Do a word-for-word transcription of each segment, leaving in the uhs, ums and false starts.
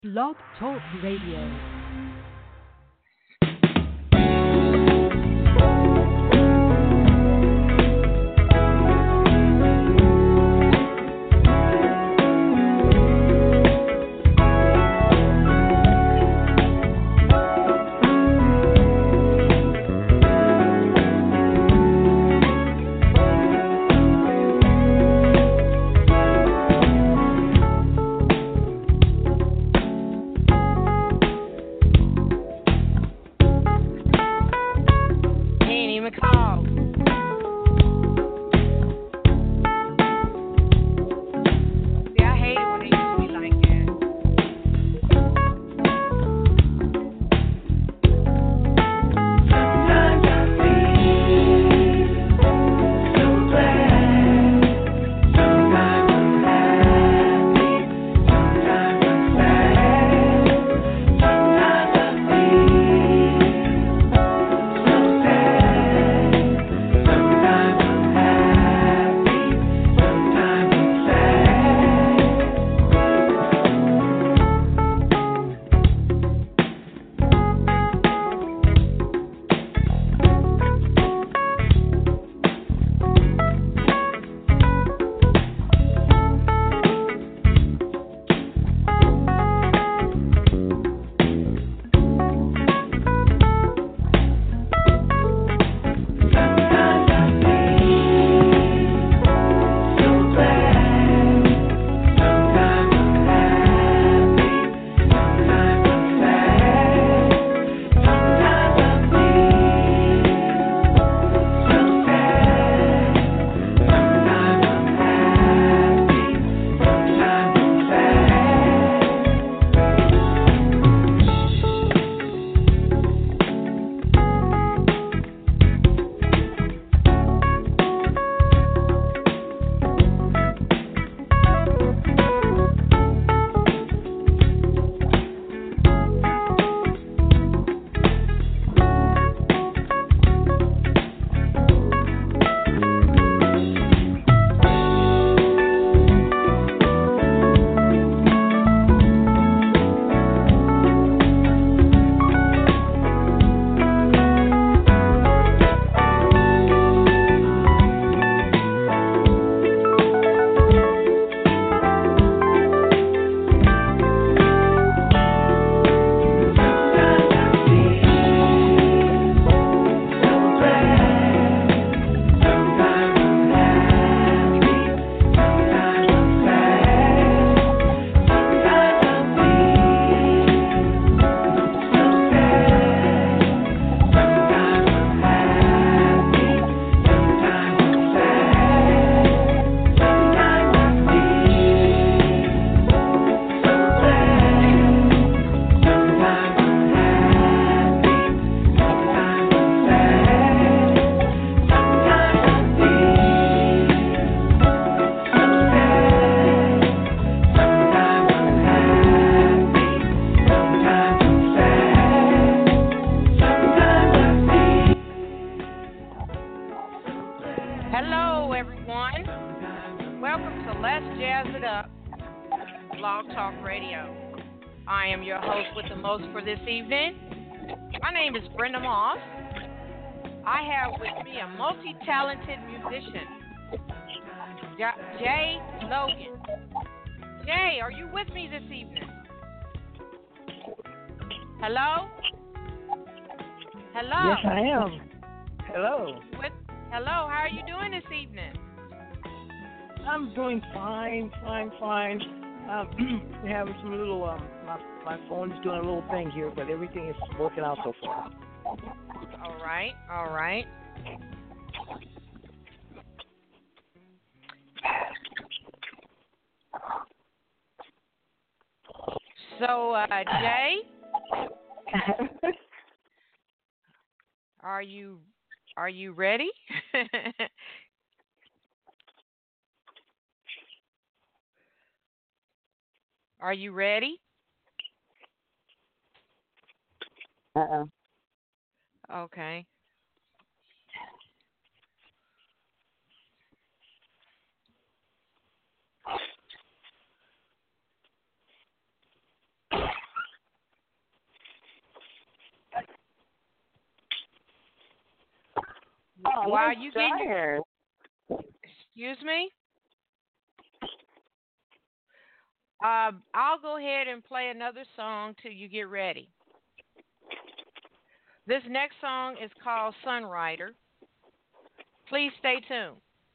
Blog Talk Radio. This evening. My name is Brenda Moss. I have with me a multi-talented musician, J- Jay Logan. Jay, are you with me this evening? Hello? Hello? Yes, I am. Hello. With, hello, how are you doing this evening? I'm doing fine, fine, fine. Um, we're having some little, um, my, my phone's doing a little thing here, but everything is working out so far. All right, all right. So, uh, Jay, are you are you ready? Are you ready? Uh-oh. Okay. while you get your... Excuse me? Uh, I'll go ahead and play another song till you get ready. This next song is called Sunrider. Please stay tuned.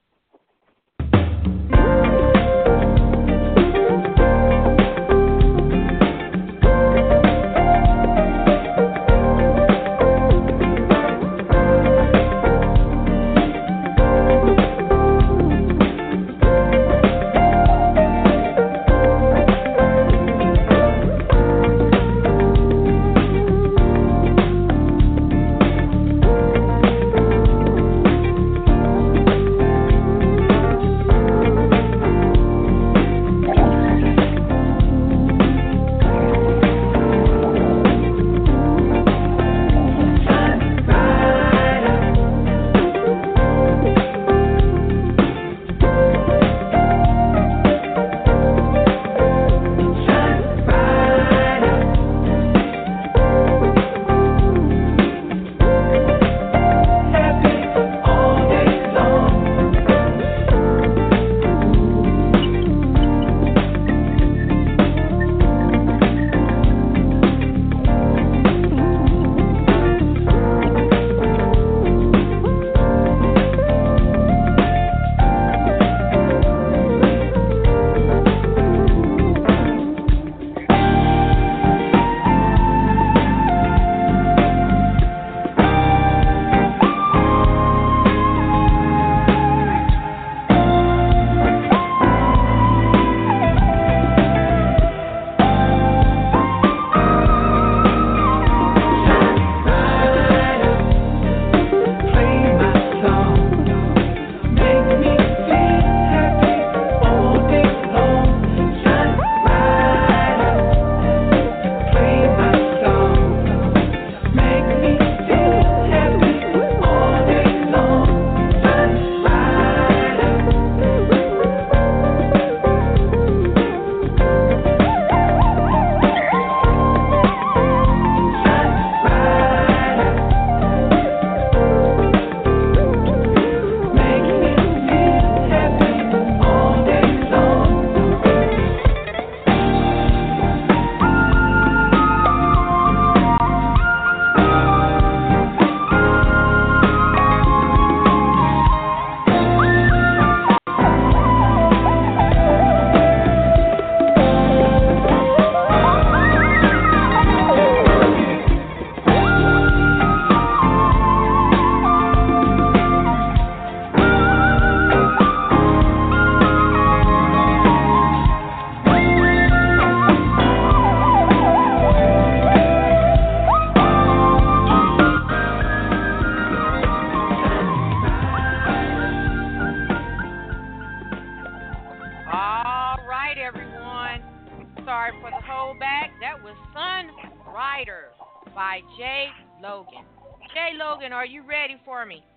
By Jay Logan. Jay Logan, are you ready for me?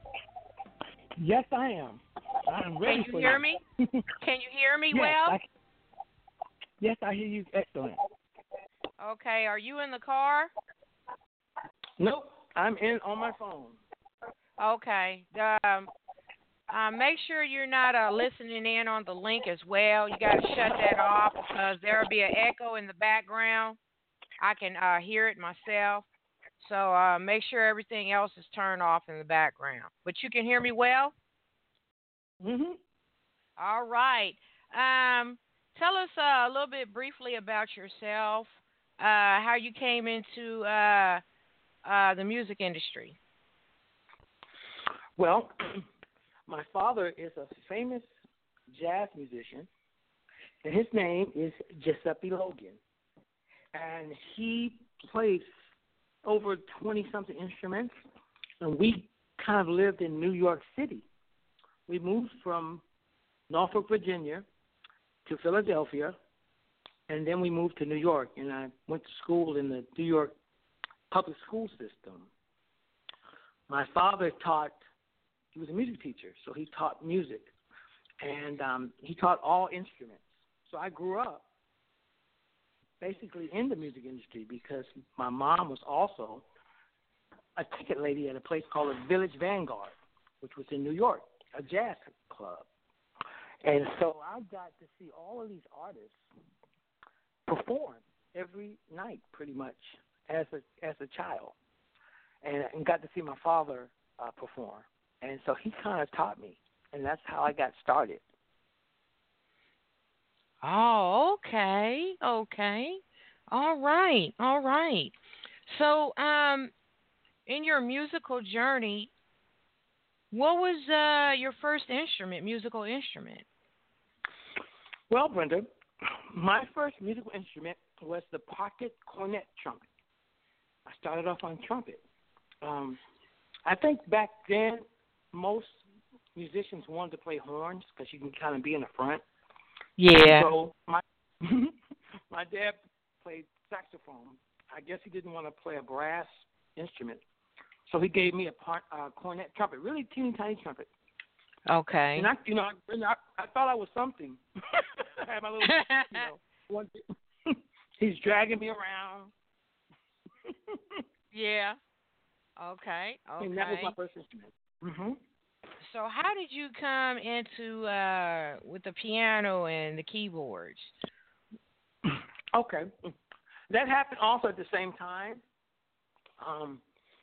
Yes, I am. I'm ready Can you for hear you. me? Can you hear me yes, well? I, yes, I hear you excellent. Okay, are you in the car? Nope, I'm in on my phone. Okay. Um, uh, make sure you're not uh, listening in on the link as well. You got to shut that off because there will be an echo in the background. I can uh, hear it myself. So uh, make sure everything else is turned off in the background. But you can hear me well? Mm-hmm. All right. Um, tell us uh, a little bit briefly about yourself, uh, how you came into uh, uh, the music industry. Well, my father is a famous jazz musician, and his name is Giuseppe Logan. And he plays over twenty-something instruments, and we kind of lived in New York City. We moved from Norfolk, Virginia, to Philadelphia, and then we moved to New York, and I went to school in the New York public school system. My father taught, he was a music teacher, so he taught music, and um, he taught all instruments. So I grew up basically in the music industry because my mom was also a ticket lady at a place called the Village Vanguard. which was in New York, a jazz club. And so I got to see all of these artists perform every night, pretty much, as a as a child, and, and got to see my father uh, perform. And so he kind of taught me, and that's how I got started. Oh, okay, okay, all right, all right. So, um, in your musical journey, what was uh, your first instrument, musical instrument? Well, Brenda, my first musical instrument was the pocket cornet trumpet. I started off on trumpet. Um, I think back then most musicians wanted to play horns because you can kind of be in the front. Yeah. So my my dad played saxophone. I guess he didn't want to play a brass instrument, so he gave me a part, uh, cornet trumpet, really teeny tiny trumpet. Okay. And I, you know, I, I, I thought I was something. I had my little, you know, one. He's dragging me around. Yeah. Okay. Okay. And that was my first instrument. Mm-hmm. So, how did you come into uh, with the piano and the keyboards? Okay, that happened also at the same time. Um,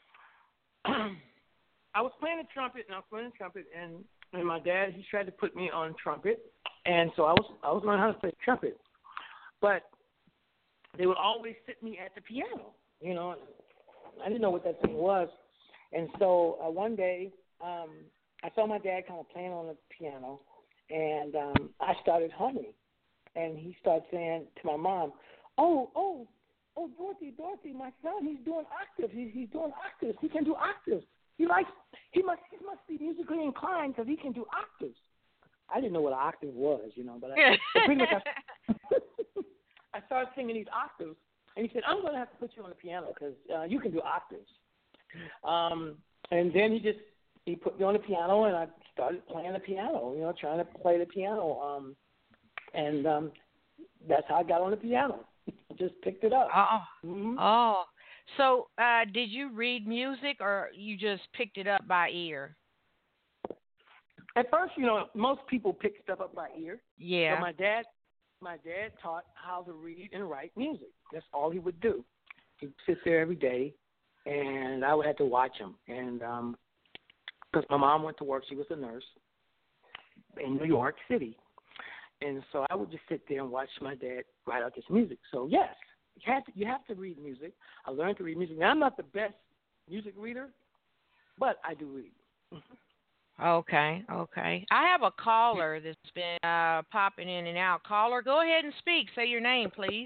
I was playing the trumpet, and I was playing the trumpet, and, and my dad he tried to put me on trumpet, and so I was I was learning how to play trumpet, but they would always sit me at the piano. You know, I didn't know what that thing was, and so uh, one day um, I saw my dad kind of playing on the piano, and um, I started humming, and he started saying to my mom, "Oh, oh, oh, Dorothy, Dorothy, my son, he's doing octaves. He's he's doing octaves. He can do octaves. He likes. He must he must be musically inclined because he can do octaves." I didn't know what an octave was, you know, but, I, but pretty much I, I started singing these octaves, and he said, "I'm going to have to put you on the piano because uh, you can do octaves." Um, and then he just he put me on the piano, and I started playing the piano, you know, trying to play the piano, um, and um, that's how I got on the piano. I just picked it up. Oh, Mm-hmm. oh. So, uh, did you read music, or you just picked it up by ear? At first, you know, most people pick stuff up by ear. Yeah. But my dad, my dad taught how to read and write music. That's all he would do. He'd sit there every day, and I would have to watch him. And um, because my mom went to work, she was a nurse in New York City, and so I would just sit there and watch my dad write out this music. So yes, you have to, you have to read music. I learned to read music. Now, I'm not the best music reader, but I do read. Okay, okay. I have a caller that's been uh, popping in and out. Caller, go ahead and speak. Say your name, please.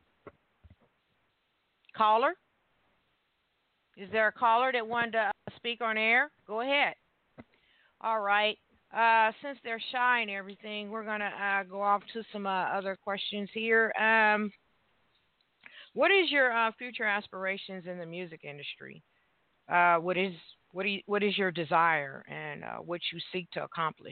Caller? Is there a caller that wanted to uh, speak on air? Go ahead. All right. Uh, since they're shy and everything, we're going to uh, go off to some uh, other questions here. Um, what is your uh, future aspirations in the music industry? Uh, what is what do you, what is your desire and uh, what you seek to accomplish?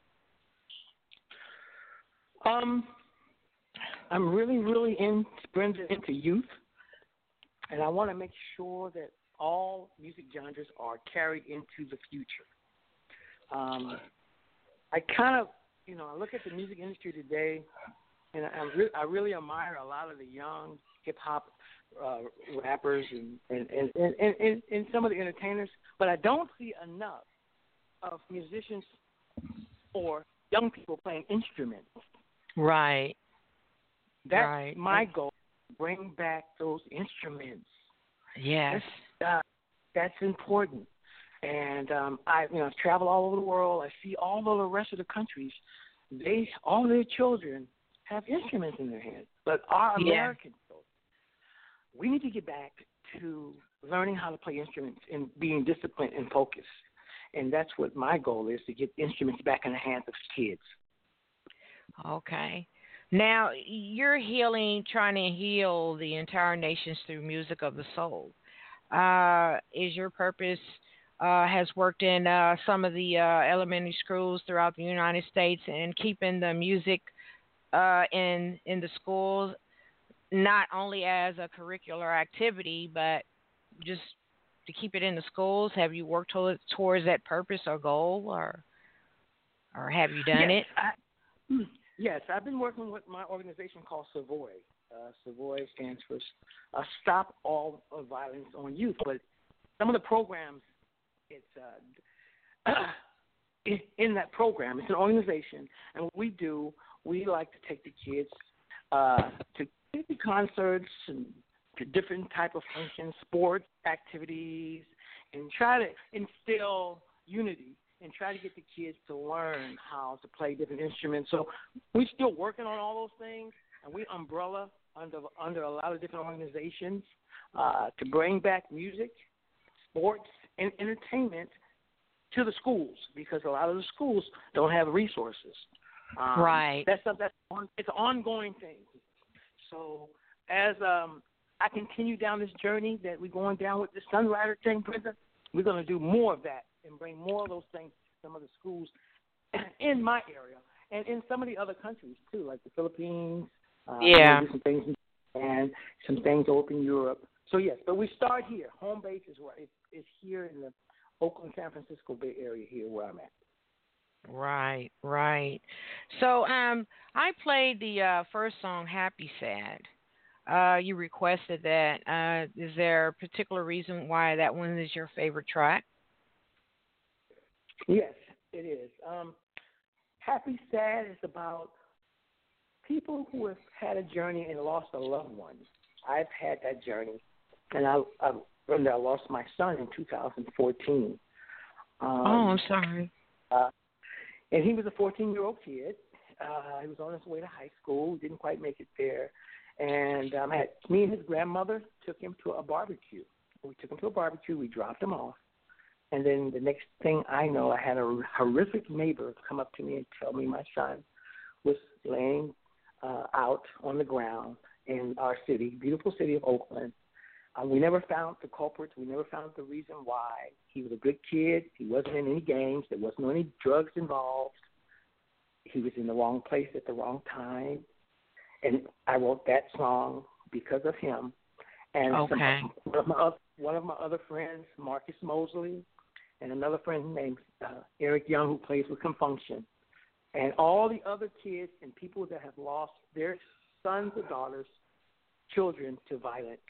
Um, I'm really, really in, Brenda, into youth, and I want to make sure that all music genres are carried into the future. Um, I kind of, you know, I look at the music industry today, and I, re- I really admire a lot of the young hip hop uh, rappers and and, and, and, and and some of the entertainers, but I don't see enough of musicians or young people playing instruments. Right. That's right. my goal. Bring back those instruments. Yes. That's, uh, that's important. And um, I, you know, I've traveled all over the world. I see all of the rest of the countries. They, all their children have instruments in their hands. But our Yeah. Americans, we need to get back to learning how to play instruments and being disciplined and focused. And that's what my goal is, to get instruments back in the hands of kids. Okay. Now, you're healing, trying to heal the entire nations through music of the soul. Uh, is your purpose, uh, has worked in uh, some of the uh, elementary schools throughout the United States and keeping the music uh, in in the schools, not only as a curricular activity, but just to keep it in the schools? Have you worked to, towards that purpose or goal, or or have you done Yes, it? I, yes, I've been working with my organization called Savoy. Uh, Savoy stands for uh, Stop All Violence on Youth. But some of the programs, it's uh, in, in that program, it's an organization, and what we do, we like to take the kids uh, to concerts and to different type of functions, sports activities, and try to instill unity and try to get the kids to learn how to play different instruments. So we're still working on all those things, and we umbrella under under a lot of different organizations uh, to bring back music, sports, and entertainment to the schools, because a lot of the schools don't have resources. Um, right. That's a, that's on, it's an ongoing thing. So as um, I continue down this journey that we're going down with the Sunrider thing, Brenda, we're going to do more of that and bring more of those things to some of the schools in my area and in some of the other countries too, like the Philippines. Uh, Yeah. Do some things and some things over in Europe. So yes, but we start here. Home base is where it's, it's here in the Oakland, San Francisco Bay Area here where I'm at. Right, right. So um, I played the uh, first song, Happy Sad. Uh, you requested that. Uh, is there a particular reason why that one is your favorite track? Yes, it is. Um, Happy Sad is about people who have had a journey and lost a loved one. I've had that journey, and I, I, I lost my son in two thousand fourteen. Um, oh, I'm sorry. Uh, and he was a fourteen-year-old kid. Uh, he was on his way to high school, didn't quite make it there. And um, I had, me and his grandmother took him to a barbecue. We took him to a barbecue. We dropped him off. And then the next thing I know, I had a horrific neighbor come up to me and tell me my son was laying uh, out on the ground in our city, beautiful city of Oakland. Uh, we never found the culprits. We never found the reason why. He was a good kid. He wasn't in any gangs. There wasn't any drugs involved. He was in the wrong place at the wrong time. And I wrote that song because of him. And Okay. some, one, of my other, one of my other friends, Marcus Mosley, and another friend named uh, Eric Young, who plays with Confunction, and all the other kids and people that have lost their sons or daughters, children to violence.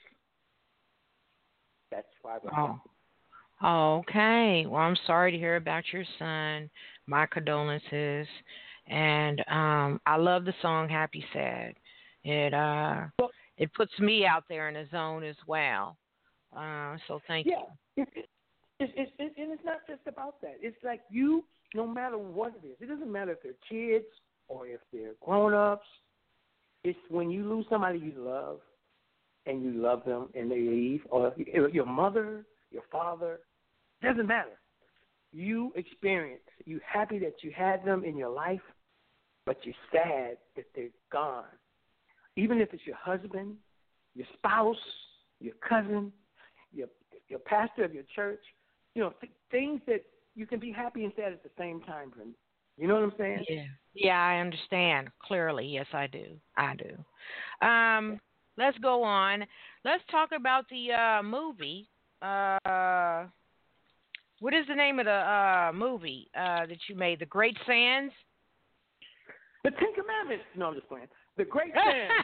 That's why I wrote Oh. Okay. Well, I'm sorry to hear about your son. My condolences. And um, I love the song Happy Sad. It uh, well, it puts me out there in the zone as well. Uh, so thank yeah, you. it, it, it, it, it, and it's not just about that. It's like you, no matter what it is, it doesn't matter if they're kids or if they're grown-ups. It's when you lose somebody you love and you love them and they leave, or your mother, your father, doesn't matter. You experience, you're happy that you had them in your life, but you're sad that they're gone. Even if it's your husband, your spouse, your cousin, your your pastor of your church, you know, th- things that you can be happy and sad at the same time, Brenda. You know what I'm saying? Yeah. Yeah, I understand clearly. Yes, I do. I do. Um, let's go on. Let's talk about the uh, movie. Uh, what is the name of the uh, movie uh, that you made? The Great Sands? The Ten Commandments. No, I'm just playing. The Great Sands.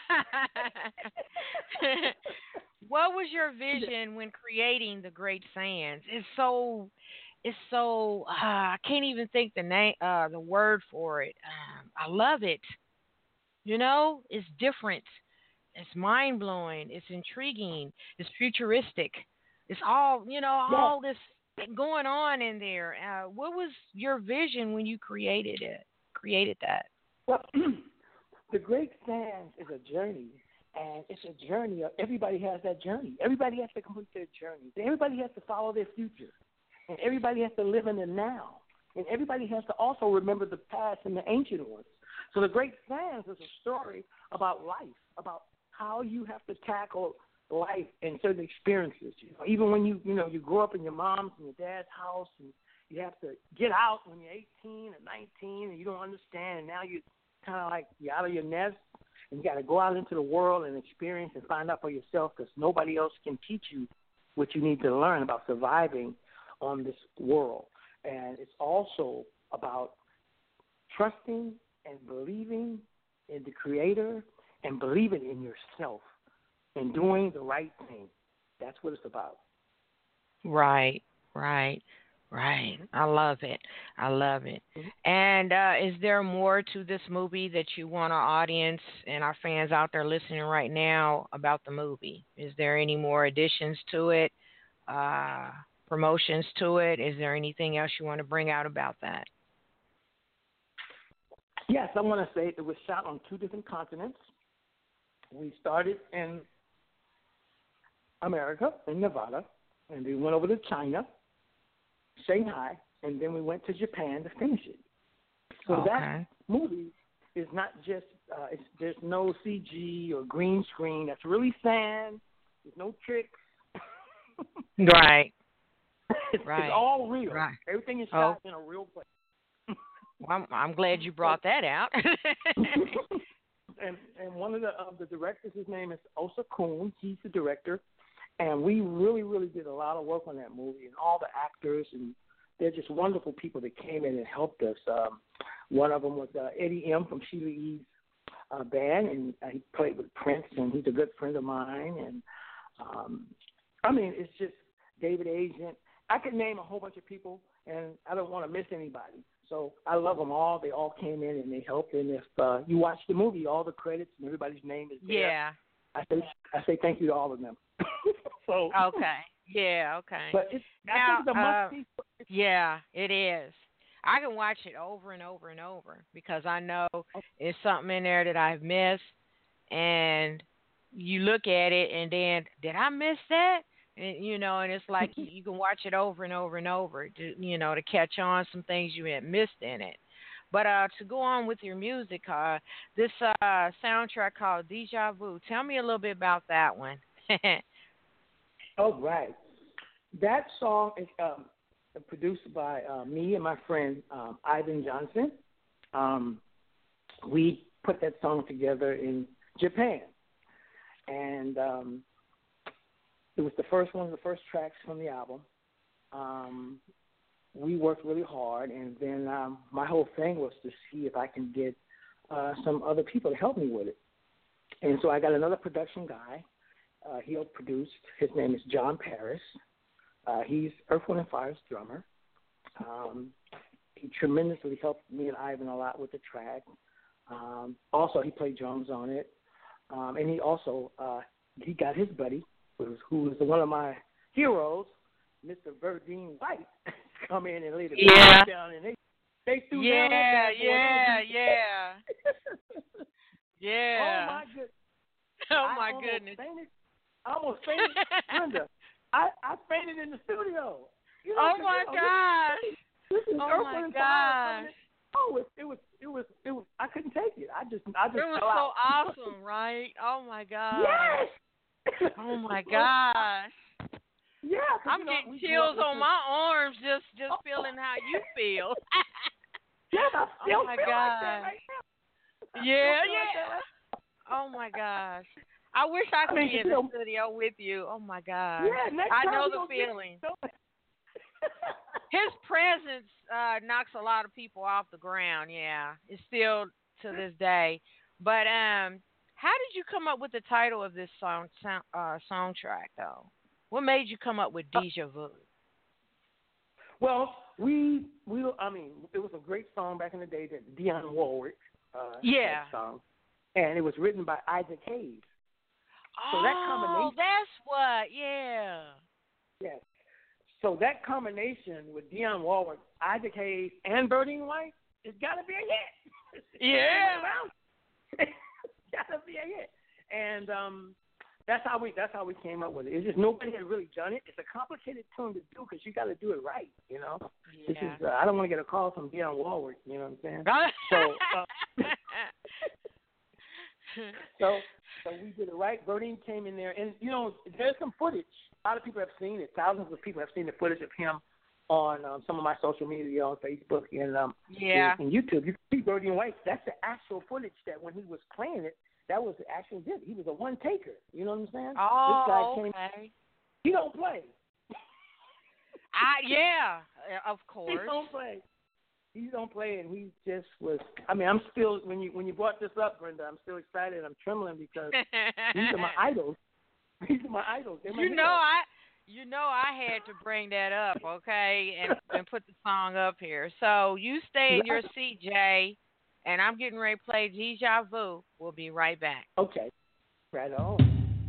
What was your vision when creating the Great Sands? It's so, it's so. Uh, I can't even think the name, uh, the word for it. Um, I love it. You know, it's different. It's mind blowing. It's intriguing. It's futuristic. It's all, you know, Yeah. all this going on in there. Uh, what was your vision when you created it? Created that? Well, the Great Sands is a journey, and it's a journey. Of, everybody has that journey. Everybody has to complete their journey. Everybody has to follow their future, and everybody has to live in the now, and everybody has to also remember the past and the ancient ones. So the Great Sands is a story about life, about how you have to tackle life and certain experiences. You know, even when you you know you grow up in your mom's and your dad's house, and you have to get out when you're eighteen or nineteen, and you don't understand, and now you kind of like you're out of your nest, and you got to go out into the world and experience and find out for yourself, because nobody else can teach you what you need to learn about surviving on this world. And it's also about trusting and believing in the Creator and believing in yourself and doing the right thing. That's what it's about. Right, right, right. I love it. I love it. And uh, is there more to this movie that you want our audience and our fans out there listening right now about the movie? Is there any more additions to it, uh, promotions to it? Is there anything else you want to bring out about that? Yes, I want to say it was shot on two different continents. We started in America, in Nevada, and we went over to China, Shanghai, and then we went to Japan to finish it. So Okay. that movie is not just, uh, it's, there's no C G or green screen. That's really sand. There's no tricks. Right. it's, Right. it's all real. Right. Everything is Oh. shot in a real place. Well, I'm, I'm glad you brought that out. and and one of the uh, the directors, his name is Osa Kuhn. He's the director, and we really really did a lot of work on that movie, and all the actors, and they're just wonderful people that came in and helped us. Um, one of them was uh, Eddie M from Sheila E's uh, band, and uh, he played with Prince, and he's a good friend of mine. And um, I mean, it's just David Agent. I could name a whole bunch of people, and I don't want to miss anybody. So I love them all. They all came in and they helped. And if uh, you watch the movie, all the credits and everybody's name is there. Yeah. I say I say thank you to all of them. so Okay. Yeah. Okay. But it's, Now, I think it's a uh, must see. Yeah, it is. I can watch it over and over and over because I know it's something in there that I've missed. And you look at it and then, did I miss that? And, you know, and it's like you, you can watch it over and over and over, to, you know, to catch on some things you had missed in it. But uh, to go on with your music, uh, this uh, soundtrack called Deja Vu, tell me a little bit about that one. Oh, right. That song is um, produced by uh, me and my friend um, Ivan Johnson. Um, we put that song together in Japan. And um, it was the first one of the first tracks from the album. Um, we worked really hard, and then um, my whole thing was to see if I can get uh, some other people to help me with it. And so I got another production guy. Uh, he helped produce. His name is John Paris. Uh, he's Earth, Wind and Fire's drummer. Um, he tremendously helped me and Ivan a lot with the track. Um, also, he played drums on it. Um, and he also uh, he got his buddy, who was one of my heroes, Mister Verdine White, come in and lay the Yeah. down, and they they threw Yeah, down that bad boy. yeah, yeah. Yeah. Oh my goodness! Oh I my almost goodness. Fainted. I almost fainted, Brenda. I, I fainted in the studio. You know, Oh 'cause, my you know, gosh. This, this is Oh Earth, my Wind and Fire. gosh. Oh, it, it was, it was, it was. I couldn't take it. I just, I just It was fell so out. awesome, right? Oh my gosh. Yes. Oh my gosh. Yeah. 'cause, I'm you know, getting we grew chills up on with my arms just just Oh. feeling how you feel. the- Yes, I still Oh my feel like that gosh. right now. I Yeah, still feel like yeah. that right Oh my gosh. I wish I I could mean, be in you the know- studio with you. Oh my gosh. Yeah, next I time know we the gonna get feeling. going. His presence uh, knocks a lot of people off the ground. Yeah, it's still to this day. But um, how did you come up with the title of this song sound, uh, songtrack, though? What made you come up with Deja Vu? Well, we we I mean, it was a great song back in the day that Dionne Warwick uh Yeah. that song. And it was written by Isaac Hayes. So oh, that combination- that's what. Yeah. Yes. So that combination with Dionne Warwick, Isaac Hayes, and Birdine White, it's gotta be a hit. Yeah. It's gotta be a hit. And um that's how we that's how we came up with it. It's just nobody had really done it. It's a complicated tune to do because you got to do it right, you know. This Yeah. is uh, I don't want to get a call from Dionne Warwick, you know what I'm saying? so, uh, so so we did it right. Birdine came in there, and you know, there's some footage. A lot of people have seen it. Thousands of people have seen the footage of him on um, some of my social media, on Facebook and um, yeah. and, and YouTube. You can see Birdine White. That's the actual footage that when he was playing it. That was the actual did. He was a one taker. You know what I'm saying? Oh, this guy came, okay. he don't play. I yeah, of He course. don't play. He don't play, and he just was. I mean, I'm still when you when you brought this up, Brenda, I'm still excited. I'm trembling because these are my idols. These are my idols. They're my You know heroes. I you know I had to bring that up, okay, and and put the song up here. So you stay in your seat, Jay, and I'm getting ready to play Deja Vu. We'll be right back. Okay, right on.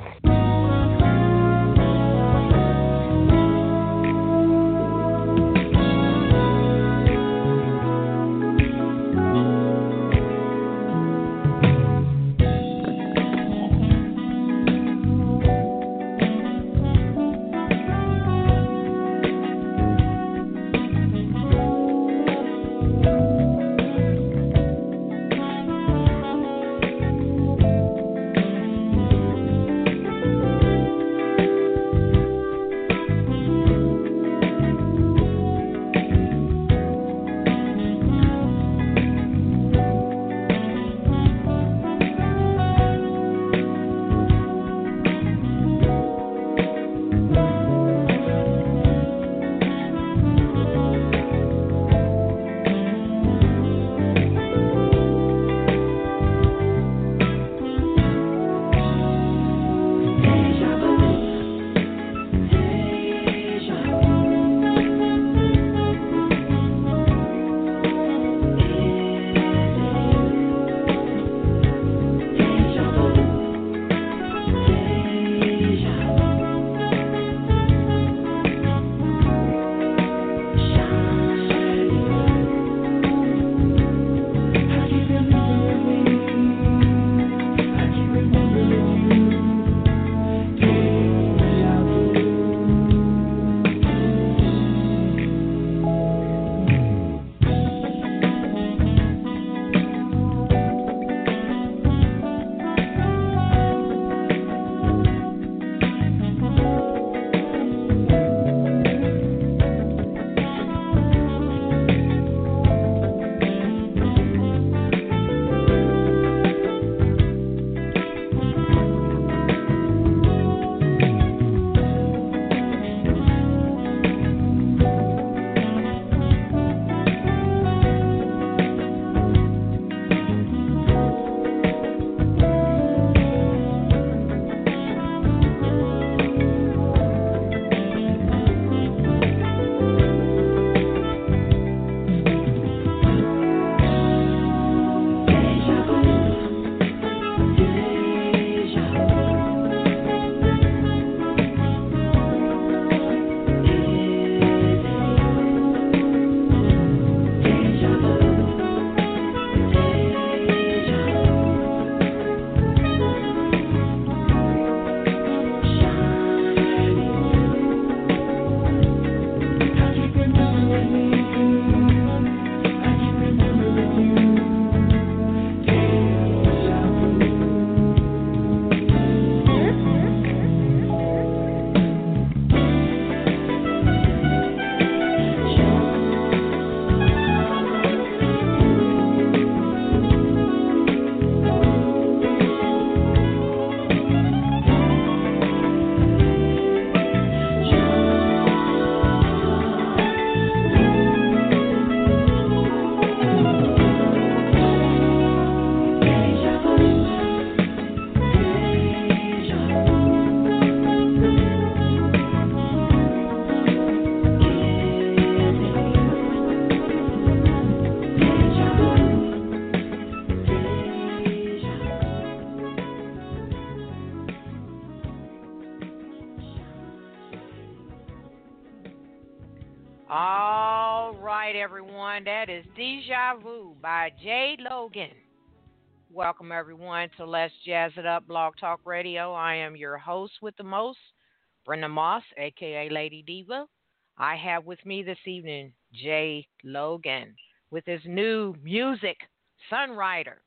All right, everyone. That is Deja Vu by Jay Logan. Welcome, everyone, to Let's Jazz It Up Blog Talk Radio. I am your host with the most, Brenda Moss, a k a. Lady Diva. I have with me this evening Jay Logan with his new music, Sunrider.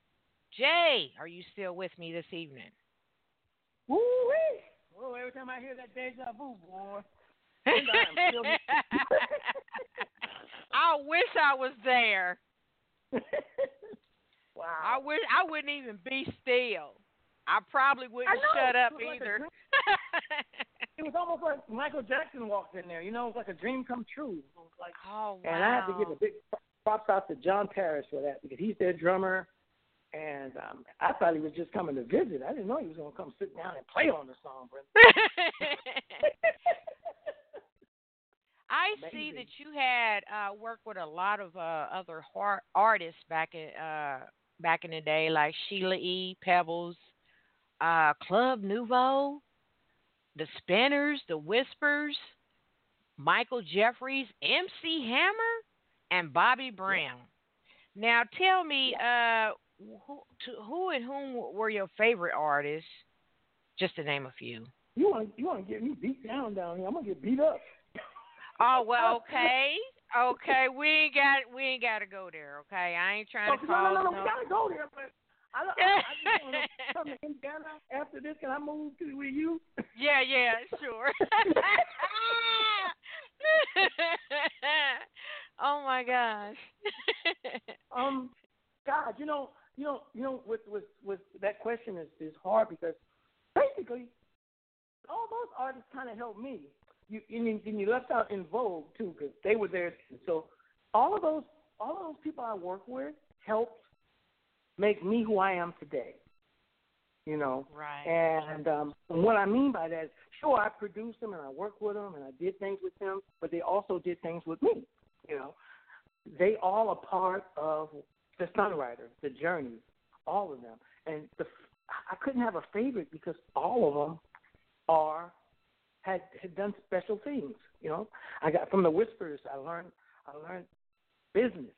Jay, are you still with me this evening? Woo-wee. Whoa, every time I hear that Deja Vu, boy. I'm still... I wish I was there. Wow. I wish I wouldn't even be still. I probably wouldn't I shut up like either. it was almost like Michael Jackson walked in there. You know, it was like a dream come true. It was like, Oh, wow. and I have to give a big props out to John Parrish for that because he's their drummer. And um, I thought he was just coming to visit. I didn't know he was going to come sit down and play on the song, Brenda. I see that you had uh, worked with a lot of uh, other har- artists back in uh, back in the day, like Sheila E. Pebbles, uh, Club Nouveau, the Spinners, the Whispers, Michael Jeffries, M C Hammer, and Bobby Brown. Now, tell me, uh, who, to, who and whom were your favorite artists? Just to name a few. You want you want to get me beat down down here? I'm gonna get beat up. Oh well, okay, okay. We ain't got we ain't got to go there. Okay, I ain't trying to no, cause no, no, no. no. We gotta go there, but I, don't, I, I just want to come to Indiana after this. Can I move to with you? Yeah, yeah, sure. Oh my gosh. um, God, you know, you know, you know, with with with that question is is hard because basically all those artists kind of helped me. You and you left out In Vogue too because they were there. So all of those all of those people I work with helped make me who I am today. You know, right? And um, and what I mean by that is, sure, I produced them and I worked with them and I did things with them, but they also did things with me. You know, they all are part of the songwriter, the journey, all of them. And the, I couldn't have a favorite because all of them are had had done special things. You know, I got from the Whispers. I learned I learned business.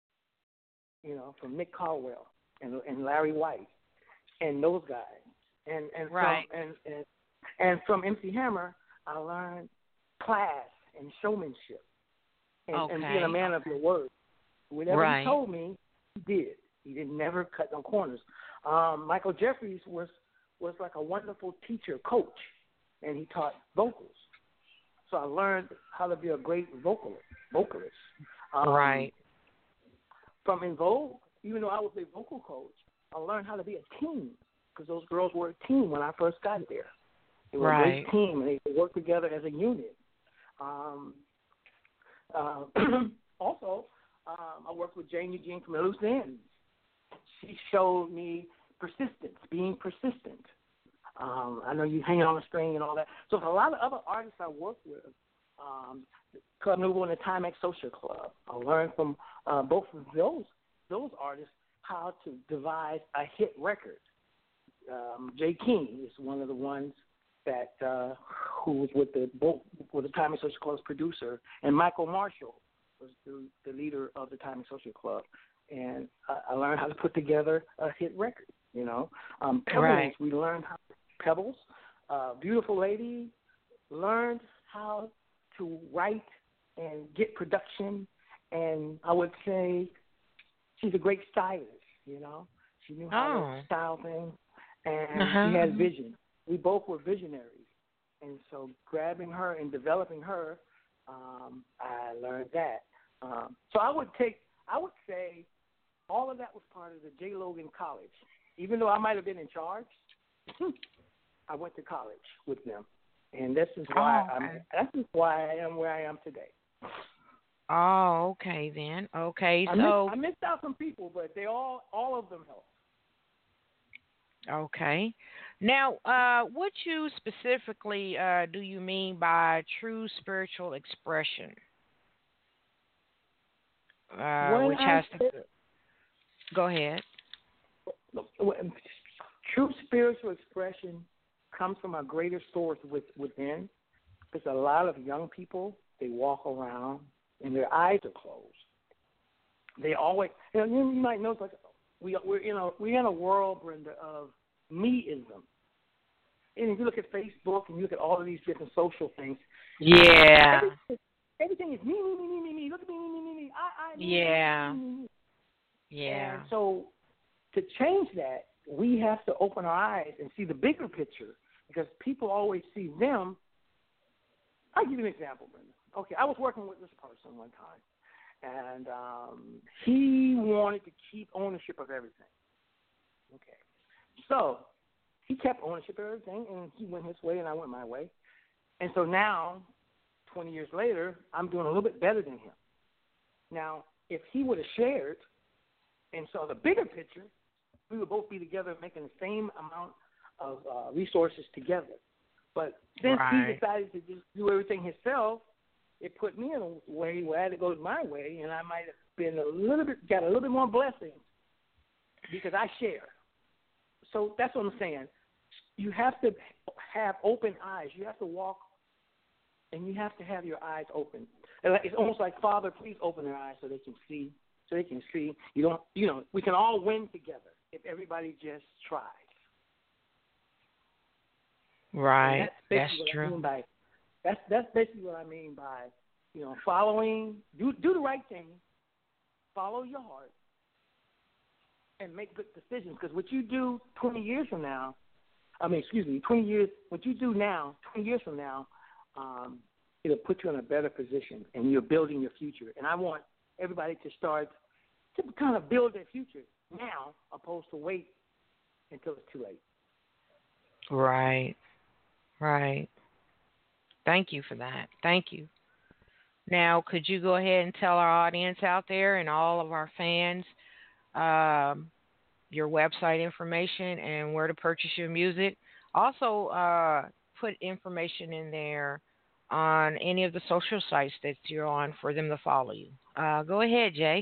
You know, from Nick Caldwell and and Larry White and those guys. And and right. from and, and and from M C Hammer, I learned class and showmanship and, okay. and being a man of your word. Whatever right. he told me, he did. He didn't never cut no corners. Um, Michael Jeffries was was like a wonderful teacher, coach, and he taught vocals. So I learned how to be a great vocalist. Vocalist. Um, right. From In Vogue, even though I was a vocal coach, I learned how to be a team because those girls were a team when I first got there. They were right. a great team, and they worked together as a unit. Um, uh, also, um, I worked with Jane Eugene from the Loose Ends. She showed me persistence, being persistent. Um, I know you hanging on a string and all that. So a lot of other artists I worked with, um, Club Nouveau and the Timex Social Club, I learned from uh, both of those those artists how to devise a hit record. Um, Jay King is one of the ones that uh, who was with the both with the Timex Social Club's producer, and Michael Marshall was the, the leader of the Timex Social Club. And I, I learned how to put together a hit record. You know, um, Pebbles. Right. We learned how Pebbles, uh, beautiful lady, learned how to write and get production, and I would say she's a great stylist, you know. She knew how oh. to style things, and uh-huh. she had vision. We both were visionaries, and so grabbing her and developing her, um, I learned that. Um, so I would take, I would say all of that was part of the J. Logan College. Even though I might have been in charge, I went to college with them. And this is why oh, okay. I'm. This is why I am where I am today. Oh, okay then. Okay, I so missed, I missed out some people, but they all, all of them helped. Okay. Now, uh, what you specifically uh, do you mean by true spiritual expression? Uh, When which I has say, to go ahead. True spiritual expression comes from a greater source with, within. Because a lot of young people, they walk around and their eyes are closed. They always, you know, you might know, like we we're in a we're in a world, Brenda, of meism. And if you look at Facebook and you look at all of these different social things, yeah, everything, everything is me, me, me, me, me, me. Look at me, me, me, me, me. I, I, me, yeah, me, me, me. yeah. And so, to change that, we have to open our eyes and see the bigger picture, because people always see them. I'll give you an example, Brenda. Okay, I was working with this person one time, and um, he wanted to keep ownership of everything. Okay, so he kept ownership of everything, and he went his way, and I went my way. And so now, twenty years later, I'm doing a little bit better than him. Now, if he would have shared and saw the bigger picture, we would both be together making the same amount of uh, resources together. But since right. he decided to just do everything himself, it put me in a way where I had to go my way, and I might have been a little bit, got a little bit more blessings because I share. So that's what I'm saying. You have to have open eyes. You have to walk, and you have to have your eyes open. It's almost like, Father, please open their eyes so they can see. So they can see. You don't. You know, we can all win together if everybody just tries. Right. That's, that's true. I mean by, that's that's basically what I mean by, you know, following. Do do the right thing. Follow your heart, and make good decisions. Because what you do twenty years from now, I mean, excuse me, twenty years. What you do now, twenty years from now, um, it'll put you in a better position, and you're building your future. And I want everybody to start to kind of build their future now, opposed to wait until it's too late. Right. Right. Thank you for that. Thank you. Now, could you go ahead and tell our audience out there and all of our fans um, your website information and where to purchase your music? Also, uh, put information in there on any of the social sites that you're on for them to follow you. Uh, go ahead, Jay.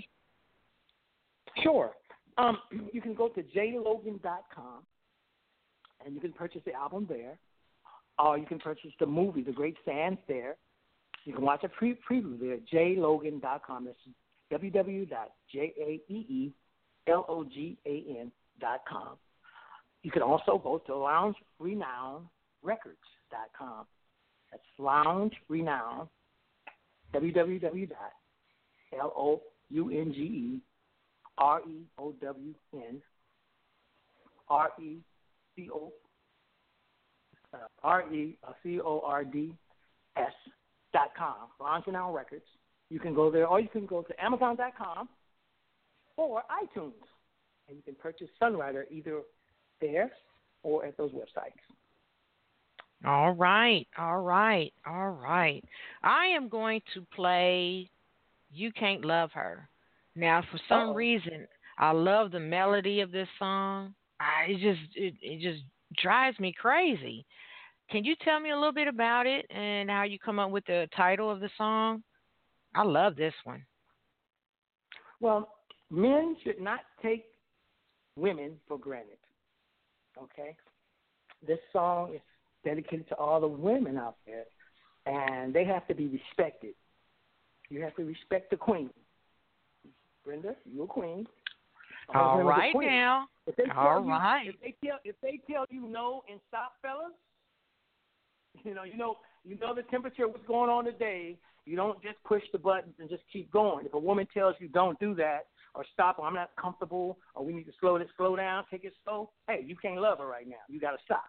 Sure. Um, you can go to j logan dot com, and you can purchase the album there. Or you can purchase the movie, The Great Sands, there. You can watch a pre- preview there at j logan dot com. That's w w w dot j a e e l o g a n dot com. You can also go to lounge renown records dot com. That's Lounge Renown, w w w dot l o u n g e r e o w n r e c o Uh, R E C O R D S dot com, Lounge Renown Records. You can go there, or you can go to Amazon dot com or iTunes, and you can purchase Sunrider either there or at those websites. All right, all right, all right. I am going to play You Can't Love Her. Now, for some Uh-oh. reason, I love the melody of this song. I it just it, it just drives me crazy. Can you tell me a little bit about it and how you come up with the title of the song? I love this one. Well, men should not take women for granted, okay? This song is dedicated to all the women out there, and they have to be respected. You have to respect the queen. Brenda, you're a queen. All right now. If they all you, right. If they tell if they tell you no and stop, fellas, you know you know you know the temperature, what's going on today. You don't just push the buttons and just keep going. If a woman tells you don't do that or stop, or I'm not comfortable, or we need to slow this, slow down, take it slow. Hey, you can't love her right now. You got to stop.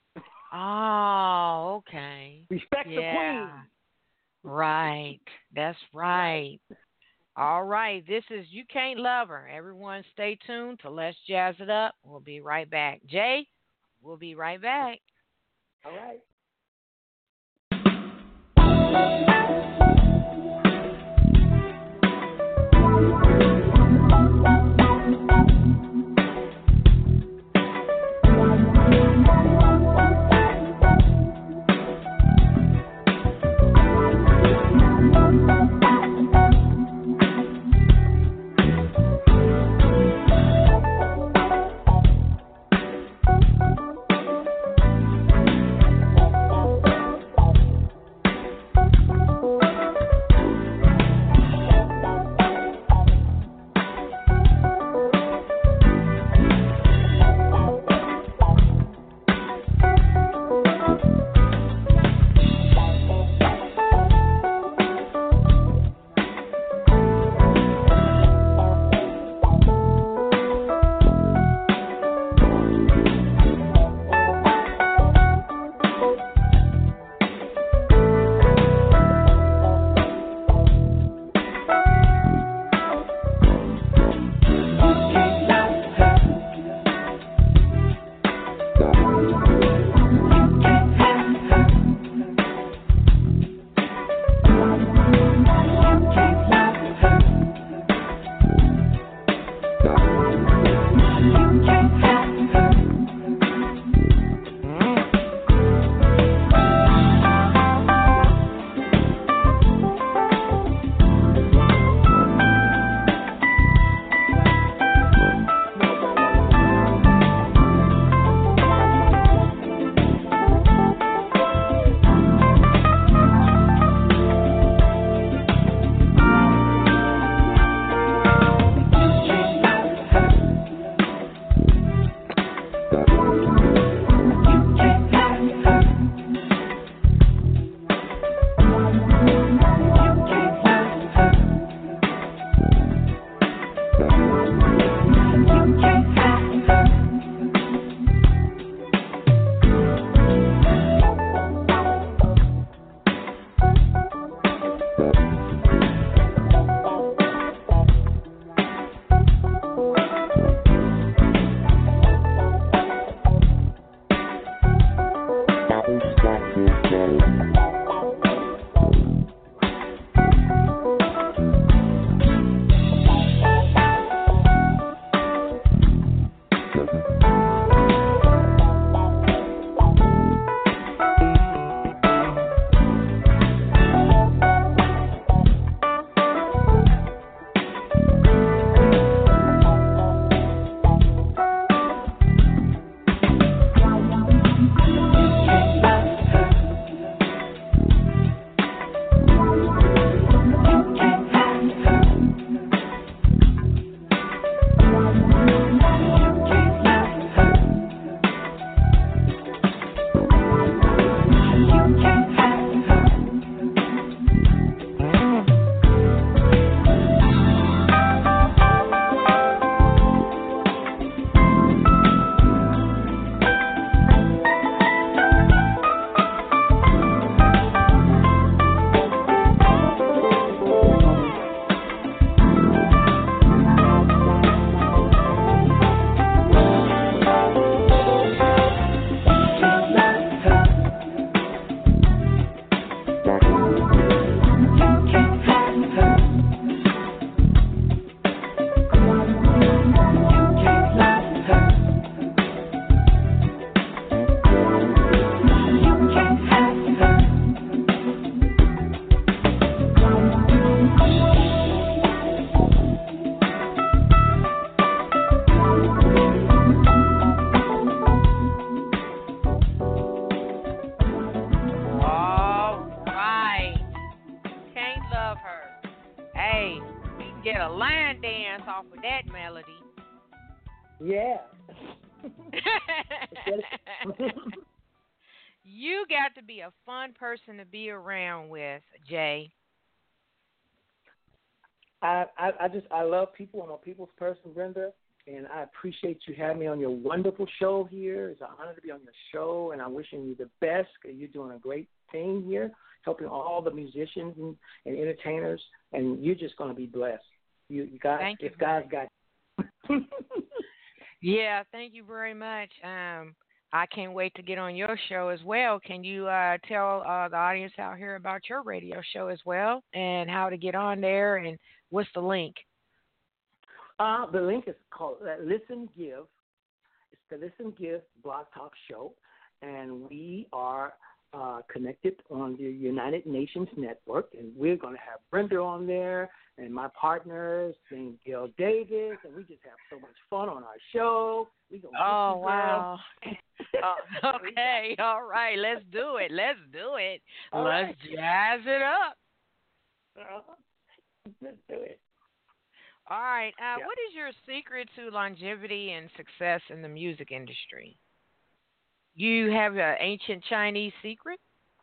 Oh, okay. Respect yeah. the queen. Right. That's right. All right. This is You Can't Love Her. Everyone stay tuned to Let's Jazz It Up. We'll be right back. Jay, we'll be right back. All right. Yeah. You got to be a fun person to be around with, Jay. I, I, I just I love people. I'm a people's person, Brenda, and I appreciate you having me on your wonderful show here. It's an honor to be on your show, and I'm wishing you the best. You're doing a great thing here, helping all the musicians and, and entertainers, and you're just going to be blessed. You, you got, thank you. If God's got you. Yeah, thank you very much. Um, I can't wait to get on your show as well. Can you uh, tell uh, the audience out here about your radio show as well and how to get on there and what's the link? Uh, the link is called uh, Listen Give. It's the Listen Give Blog Talk Show, and we are uh, connected on the United Nations Network, and we're going to have Brenda on there and my partners named Gail Davis, and we just have so much fun on our show. We gonna oh, wow. uh, okay, all right, let's do it. Let's do it. All let's right. jazz it up. Uh, let's do it. All right. Uh, yeah. What is your secret to longevity and success in the music industry? You have an ancient Chinese secret?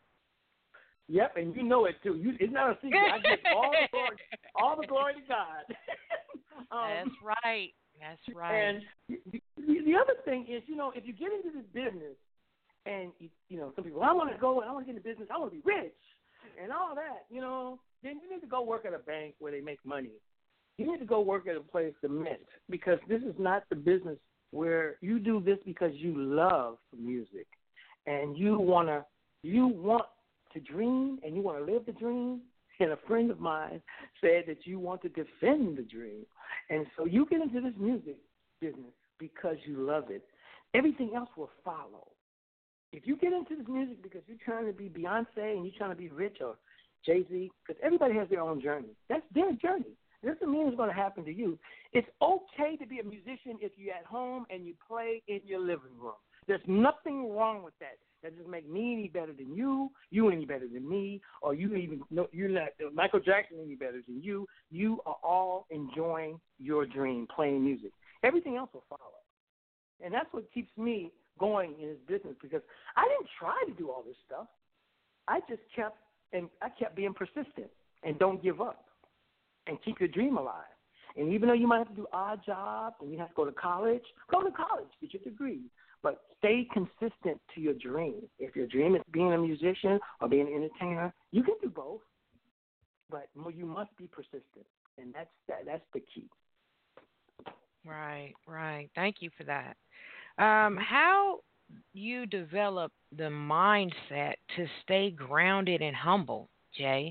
Yep, and you know it too. You, it's not a secret. I give all the glory, all the glory to God. um, That's right. That's right. And the, the other thing is, you know, if you get into this business, and you, you know, some people, I want to go and I want to get into business. I want to be rich, and all that. You know, then you need to go work at a bank where they make money. You need to go work at a place to mint, because this is not the business where you do this because you love music, and you wanna, you want to dream and you want to live the dream. And a friend of mine said that you want to defend the dream. And so you get into this music business because you love it. Everything else will follow. If you get into this music because you're trying to be Beyonce and you're trying to be rich or Jay-Z, because everybody has their own journey. That's their journey. It doesn't mean it's going to happen to you. It's okay to be a musician if you're at home and you play in your living room. There's nothing wrong with that. That doesn't make me any better than you, you any better than me, or you even no, you're not Michael Jackson any better than you. You are all enjoying your dream, playing music. Everything else will follow, and that's what keeps me going in this business, because I didn't try to do all this stuff. I just kept and I kept being persistent and don't give up and keep your dream alive. And even though you might have to do odd jobs and you have to go to college, go to college, get your degree. But stay consistent to your dream. If your dream is being a musician or being an entertainer, you can do both. But you must be persistent, and that's that, that's the key. Right, right. Thank you for that. Um, how you develop the mindset to stay grounded and humble, Jay?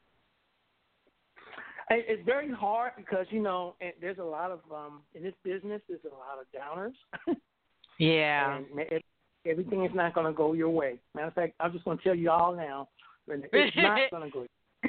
It- It's very hard because you know and there's a lot of um in this business. There's a lot of downers, Yeah. and it, everything is not going to go your way. Matter of fact, I'm just going to tell you all now, Brenda, it's not going to go.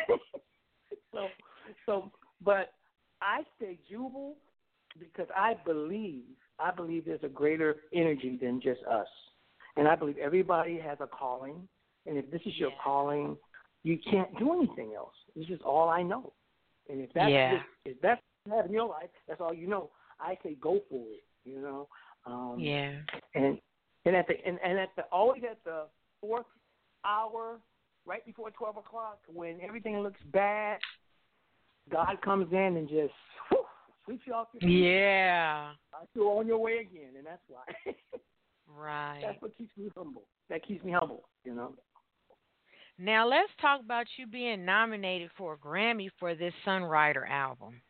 so, so, but I stay jubilant because I believe I believe there's a greater energy than just us, and I believe everybody has a calling, and if this is your Yeah. calling, you can't do anything else. This is all I know. And if that's Yeah. just, if that's what you have in your life, that's all you know. I say go for it. You know. Um, Yeah. And and at the and, and at the always at the fourth hour, right before twelve o'clock, when everything looks bad, God comes in and just whew, sweeps you off your feet. Yeah. You're on your way again, and that's why. Right. That's what keeps me humble. That keeps me humble. You know. Now let's talk about you being nominated for a Grammy for this Sunrider album.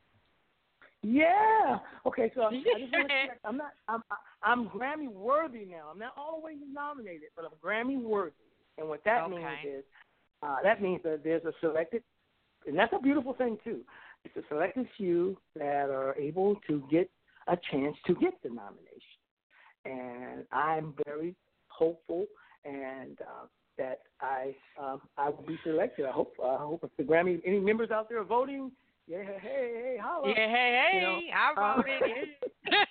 Yeah. Okay. So I just want to check. I'm not. I'm. I'm Grammy worthy now. I'm not always nominated, but I'm Grammy worthy. And what that Okay. means is, uh, that means that there's a selected, and that's a beautiful thing too. It's a selected few that are able to get a chance to get the nomination, and I'm very hopeful and uh, that I um, I will be selected. I hope. I hope if the Grammy, any members out there are voting. Yeah, hey, hey, holla. Yeah, hey, hey, You know, I uh, voted.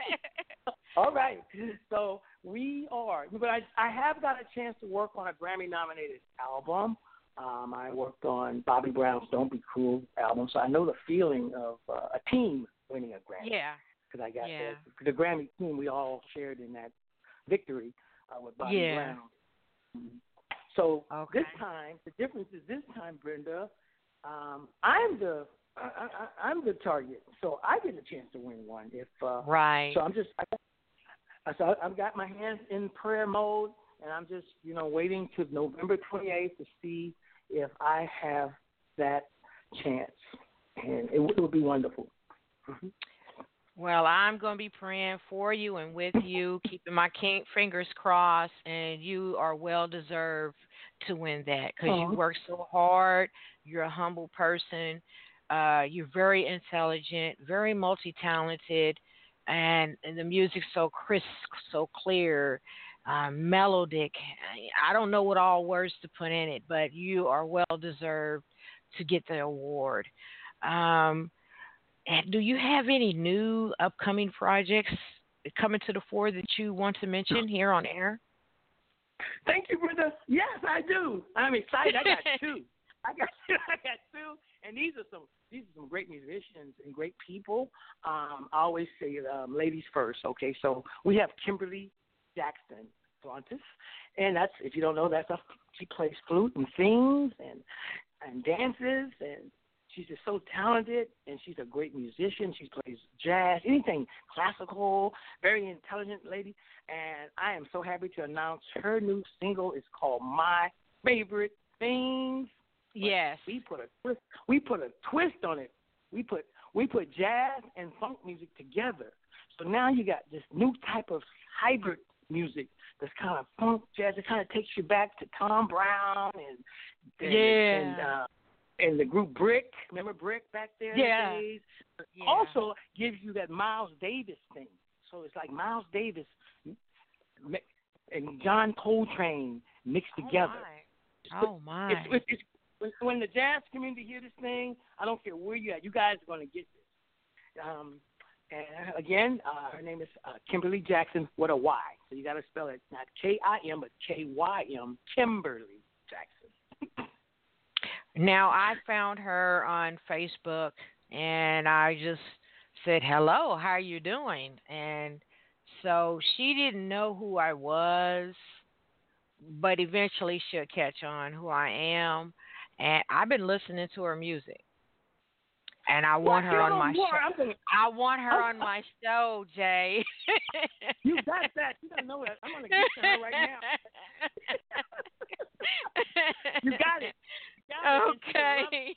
All right. So we are, but I, I have got a chance to work on a Grammy-nominated album. Um, I worked on Bobby Brown's "Don't Be Cruel" album, so I know the feeling of uh, a team winning a Grammy. Yeah. Because I got Yeah. the, the Grammy team. We all shared in that victory uh, with Bobby Yeah. Brown. Mhm. So Okay. this time, the difference is this time, Brenda, um, I'm the I, I, I'm the target, so I get a chance to win one. If uh, Right. so, I'm just I, so I've got my hands in prayer mode, and I'm just you know waiting to November twenty-eighth to see if I have that chance, and it, it would be wonderful. Mm-hmm. Well, I'm going to be praying for you and with you, keeping my king, fingers crossed, and you are well deserved to win that because you Aw. work so hard. You're a humble person. Uh, you're very intelligent, very multi-talented, and, and the music's so crisp, so clear, uh, melodic. I don't know what all words to put in it, but you are well deserved to get the award. Um, and do you have any new upcoming projects coming to the fore that you want to mention here on air? Thank you, Brenda. Yes, I do. I'm excited. I got two. I got two. I got two, and these are some these are some great musicians and great people. Um, I always say um, ladies first. Okay, so we have Kimberly Jackson Flantis, and that's if you don't know, that's a she plays flute and sings and and dances, and she's just so talented, and she's a great musician. She plays jazz, anything classical, very intelligent lady. And I am so happy to announce her new single is called My Favorite Things. Yes. We put a twist. We put a twist on it. We put we put jazz and funk music together. So now you got this new type of hybrid music that's kind of funk jazz. It kind of takes you back to Tom Brown and and, Yeah. and, uh, and the group Brick. Remember Brick back there? in the Yeah. days? Yeah. Also gives you that Miles Davis thing. So it's like Miles Davis and John Coltrane mixed together. Oh, my. It's, it's, it's, when, when the jazz community hear this thing, I don't care where you at, you guys are going to get this. Um, and again, uh, her name is uh, Kimberly Jackson with a Y. So you got to spell it not K I M, but K Y M, Kimberly Jackson. Now, I found her on Facebook, and I just said, hello, how are you doing? And so she didn't know who I was, but eventually she'll catch on who I am. And I've been listening to her music. And I want What? her You on don't my know more. show. I'm thinking, I want her I'm- on my show, Jay. you got that. You don't know that. I'm going to get to her right now. You got it. You got it. Okay.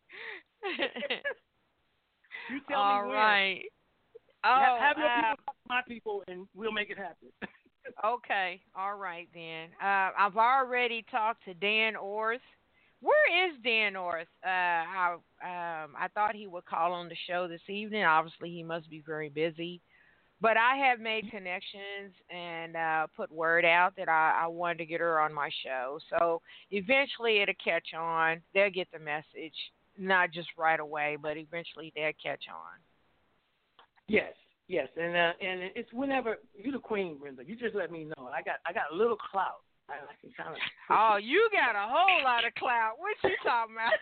You tell All me when. right. Ha- Oh, have your uh, people talk to my people, and we'll make it happen. Okay, all right then. Uh, I've already talked to Dan Orth. Where is Dan Orth? Uh, I um, I thought he would call on the show this evening. Obviously, he must be very busy. But I have made connections and uh, put word out that I, I wanted to get her on my show. So eventually it'll catch on. They'll get the message, not just right away, but eventually they'll catch on. Yes, yes, and uh, and it's whenever you're the queen, Brenda. You just let me know. I got I got a little clout. I, I can kind of push Oh, it. you got a whole lot of clout. What you talking about?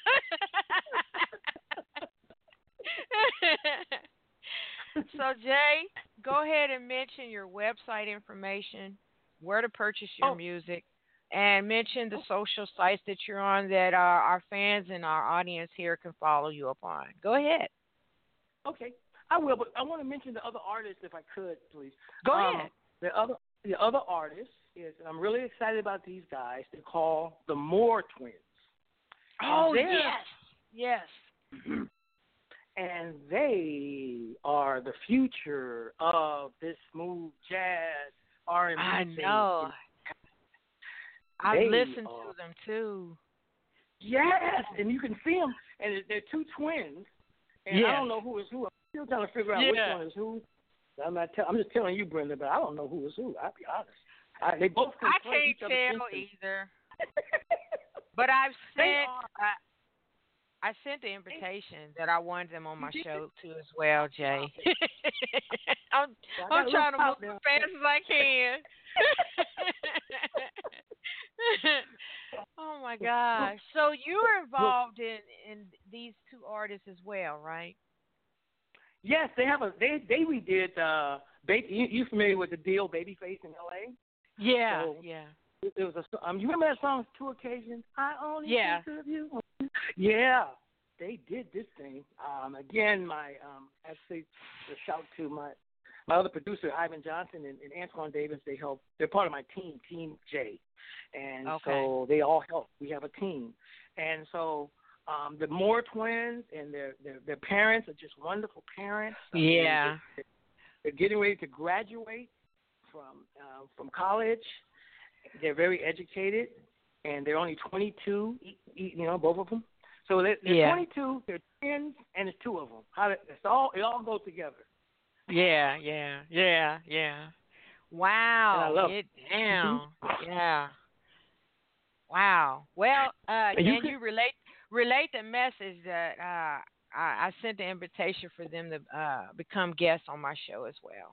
So, Jay, go ahead and mention your website information, where to purchase your Oh, music, and mention the social sites that you're on that uh, our fans and our audience here can follow you upon. Go ahead. okay. I will, but I want to mention the other artists if I could, please. Go Um, ahead. the other the other artist is I'm really excited about these guys. They're called the Moore Twins, and Oh, they're yes. Yes. and they are the future of this smooth jazz R and B I scene. know. I've They listened are to them, too. yes, and you can see them, and they're two twins, and I Yes. don't know who is who. I'm still trying to figure out which Yeah. one is who. I'm not. Tell, I'm just telling you, Brenda, but I don't know who is who. I'll be honest. I, they both can I play can't each other's tell instruments. either. But I've They sent are. I, I sent the invitation that I wanted them on You my did? show too as well, Jay. Wow. I'm Well, I got I'm a little trying to move clout as now. fast as I can. Oh my gosh! So you were Look, involved in in these two artists as well, right? yes, they have a. They they redid. Uh, baby, you, you familiar with the deal, Babyface in L A? Yeah, So yeah, it, it was a. Um, you remember that song, Two Occasions? I only yeah. think of you. Yeah, they did this thing. Um, again, my um, actually, a shout to my my other producer, Ivan Johnson and, and Antoine Davis. They help. They're part of my team, Team J, and Okay. so they all help. We have a team, and so um, the Moore twins and their, their their parents are just wonderful parents. I mean, Yeah. they, they're getting ready to graduate from uh, from college. They're very educated, and they're only twenty-two. e- e- You know, both of them. So they're, they're Yeah. twenty-two. They're twins, and it's two of them. How it- it's all it all goes together, Yeah, yeah, yeah, yeah. and I Wow, love get it. hmm down. Yeah. Wow. Well, uh, And you can could. you relate relate the message that uh, I, I sent the invitation for them to uh, become guests on my show as well?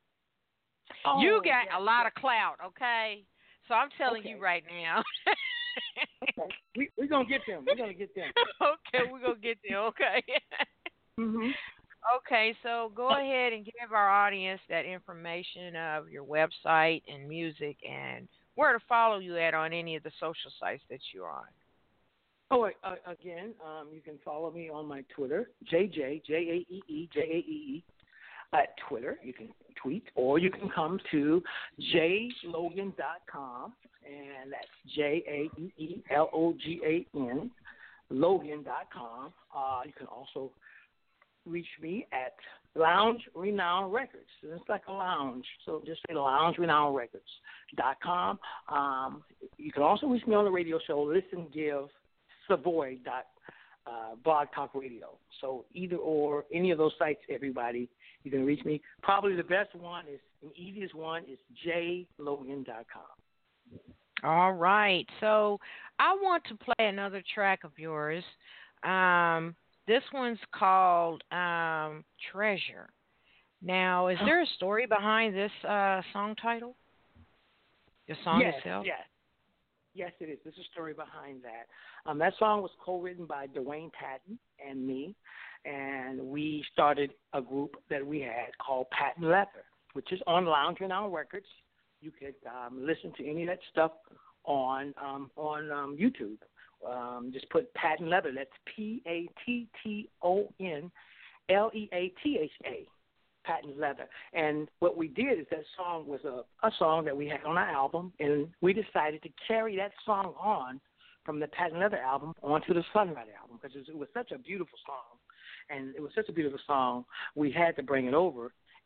You Oh got yes, a lot yes. of clout, okay? So I'm telling you Okay. right now. Okay. We we're gonna get them. We're gonna get them. Okay, we're gonna get there. Okay. Mhm. Okay, so go ahead and give our audience that information of your website and music and where to follow you at on any of the social sites that you're on. Oh, uh, again, um, you can follow me on my Twitter, J J J A E E J A E E at Twitter. You can tweet, or you can come to j logan dot com, and that's J A E E L O G A N, logan dot com. Uh, you can also reach me at Lounge Renown Records. It's like a lounge, so just say lounge renown records dot com. Um, you can also reach me on the radio show, Listen Give Savoy dot uh, Blog Talk Radio. So either or, any of those sites, everybody, you can reach me. Probably the best one is, the easiest one is j logan dot com. All right. So I want to play another track of yours. Um, this one's called um, Treasure. Now, is there a story behind this uh, song title? The song Yes, itself? yes. Yes, it is. There's a story behind that. Um, that song was co-written by Dwayne Patton and me, and we started a group that we had called Patent Leather, which is on Lounge Renown Records. You could um, listen to any of that stuff on um, on um, YouTube. Um, just put Patent Leather. That's P A T T O N L E A T H A. Patent Leather. And what we did is that song was a, a song that we had on our album, and we decided to carry that song on from the Patent Leather album onto the Sunlight album because it was such a beautiful song. And it was such a beautiful song, we had to bring it over.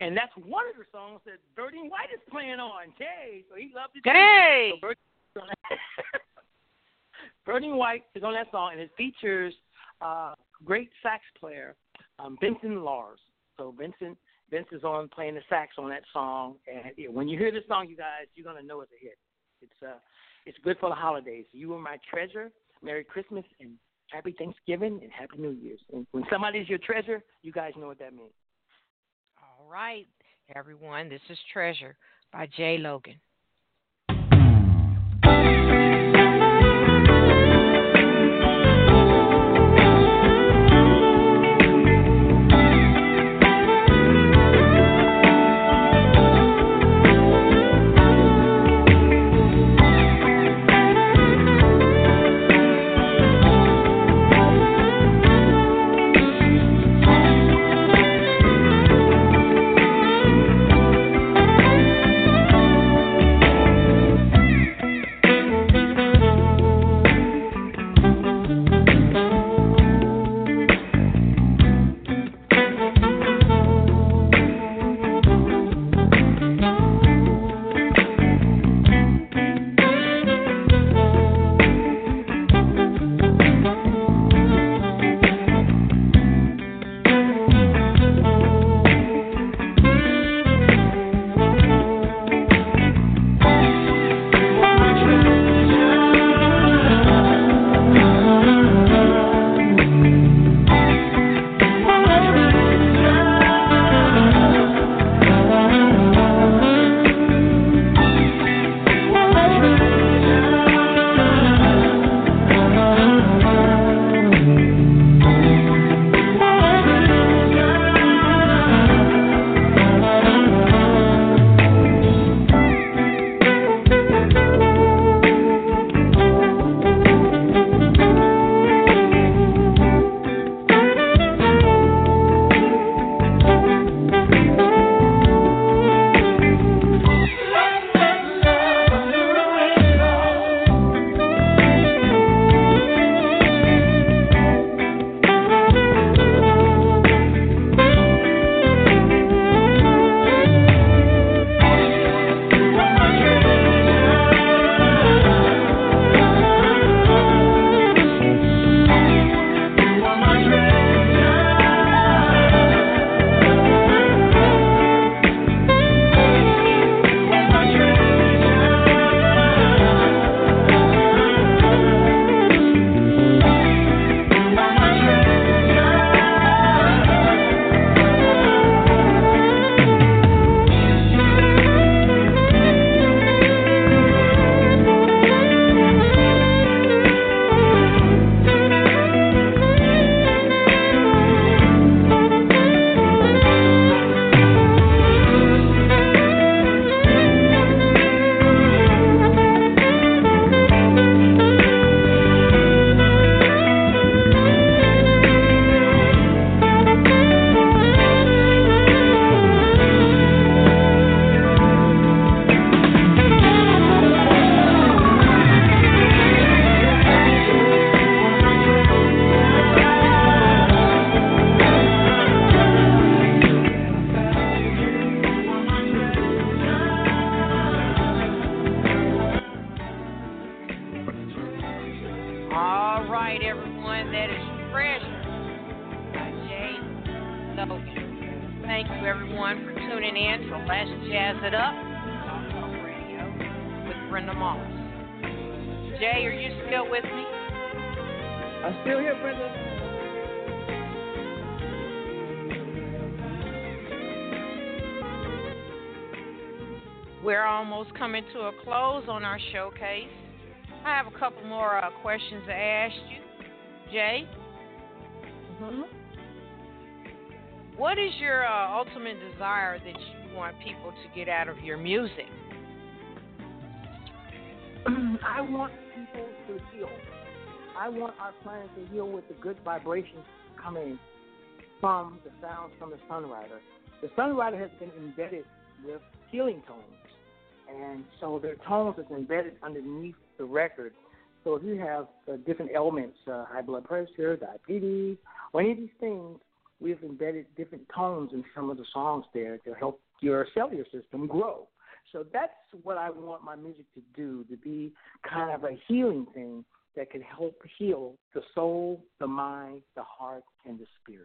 And that's one of the songs that Birdie White is playing on. Jay, so he loved it. Hey! So Birdie White is on that song, and it features uh, great sax player um, Benson Lars. So Benson, Vince is on playing the sax on that song, and yeah, when you hear this song, you guys, you're gonna know it's a hit. It's uh, it's good for the holidays. You are my treasure. Merry Christmas and Happy Thanksgiving and Happy New Year's. And when somebody's your treasure, you guys know what that means. All right, everyone. This is Treasure by Jay Logan. We're almost coming to a close on our showcase. I have a couple more uh, questions to ask you. Jay? Mm-hmm. What is your uh, ultimate desire that you want people to get out of your music? I want people to heal. I want our planet to heal with the good vibrations coming from the sounds from the Sunrider. The Sunrider has been embedded with healing tones. And so their tones is embedded underneath the record. So if you have uh, different ailments, uh, high blood pressure, diabetes, or any of these things, we've embedded different tones in some of the songs there to help your cellular system grow. So that's what I want my music to do, to be kind of a healing thing that can help heal the soul, the mind, the heart, and the spirit.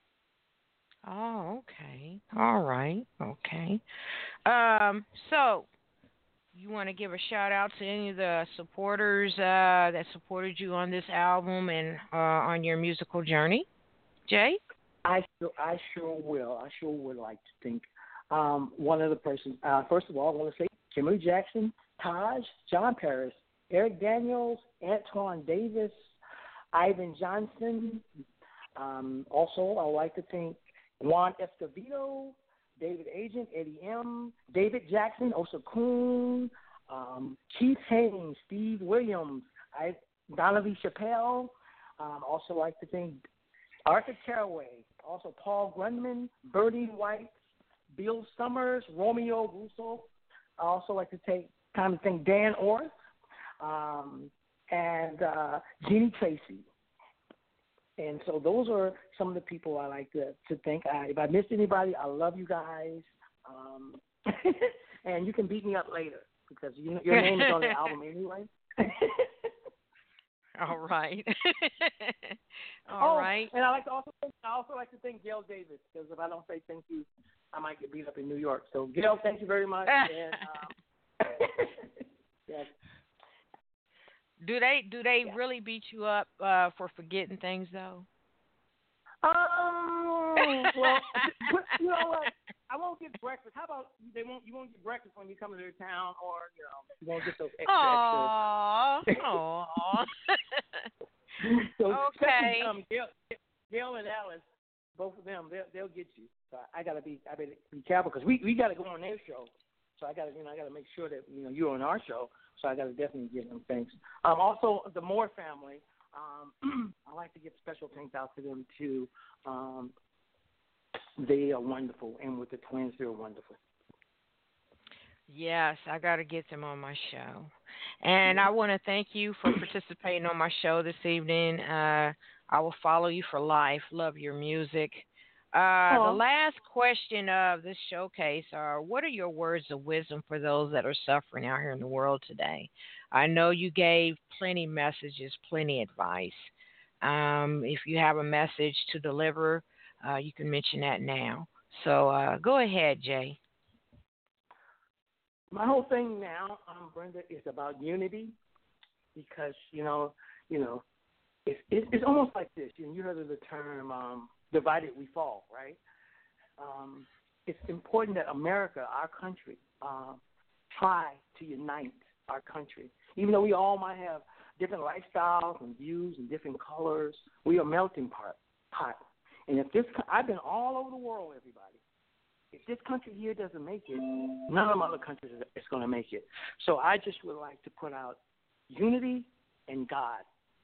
Oh, okay. All right. Okay. Um, so you want to give a shout out to any of the supporters uh, that supported you on this album and uh, on your musical journey, Jay? I sure, I sure will. I sure would like to think um, one of the persons. Uh, first of all, I want to say Kimberly Jackson, Taj, John Paris, Eric Daniels, Antoine Davis, Ivan Johnson. Um, also, I would like to thank Juan Escovedo, David Agent, Eddie M., David Jackson, Osa Kuhn, um, Keith Haynes, Steve Williams, I, Donovan Chappelle. Um, also like to thank Arthur Caraway, also Paul Grundman, Bernie White, Bill Summers, Romeo Russo. I also like to take time to thank Dan Orth um, and uh, Jeannie Tracy. And so those are some of the people I like to, to thank. I, if I missed anybody, I love you guys. Um, and you can beat me up later because you, your name is on the album anyway. All right. All oh, right. And I like to also I also like to thank Gail Davis because if I don't say thank you, I might get beat up in New York. So Gail, thank you very much. and, um, yes. Do they do they Yeah. really beat you up uh, for forgetting things though? Um. Well, you know what? I won't get breakfast. How about they won't? You won't get breakfast when you come to their town, or you know, you won't get those extra Aww. extra. Aww. so okay. Um, Gail, Gail and Alice, both of them, they'll they'll get you. So I gotta be I better be careful because we we gotta go on their show. So I gotta you know I gotta make sure that you know you're on our show. So I gotta definitely give them thanks. Um, also the Moore family. Um, I like to give special thanks out to them too. Um, they are wonderful, and with the twins, they're wonderful. Yes, I got to get them on my show. And I want to thank you for participating on my show this evening. Uh, I will follow you for life. Love your music. Uh, the last question of this showcase are, what are your words of wisdom for those that are suffering out here in the world today? I know you gave plenty messages, plenty advice. Um, if you have a message to deliver, uh, you can mention that now. So uh, go ahead, Jay. My whole thing now, um, Brenda, is about unity because you know, you know, it's it's, it's almost like this. You know, you heard of the term um, "divided we fall," right? Um, it's important that America, our country, uh, try to unite our country. Even though we all might have different lifestyles and views and different colors, we are a melting pot. pot. And if this, I've been all over the world, everybody. If this country here doesn't make it, none of the other countries is going to make it. So I just would like to put out unity and God.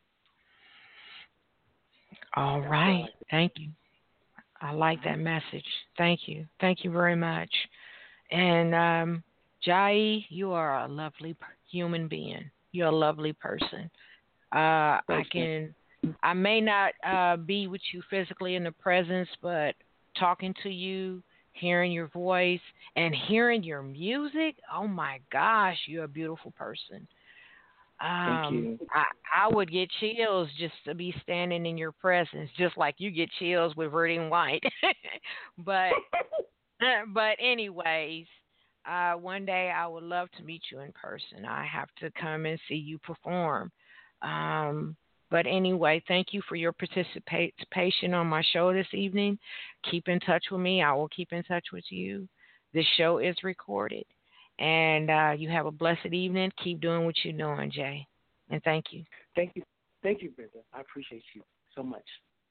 All That's right. like Thank you. I like that message. Thank you. Thank you very much. And um, Jai, you are a lovely human being. You're a lovely person. Uh, I can, I may not uh, be with you physically in the presence, but talking to you, hearing your voice, and hearing your music, oh my gosh, you're a beautiful person. Um, Thank you. I, I would get chills just to be standing in your presence, just like you get chills with Verdi and White. but, but anyways, uh, one day I would love to meet you in person. I have to come and see you perform. Um, but anyway, thank you for your participation on my show this evening. Keep in touch with me. I will keep in touch with you. This show is recorded. And uh, you have a blessed evening. Keep doing what you're doing, Jay. And thank you. Thank you. Thank you, Brenda. I appreciate you so much.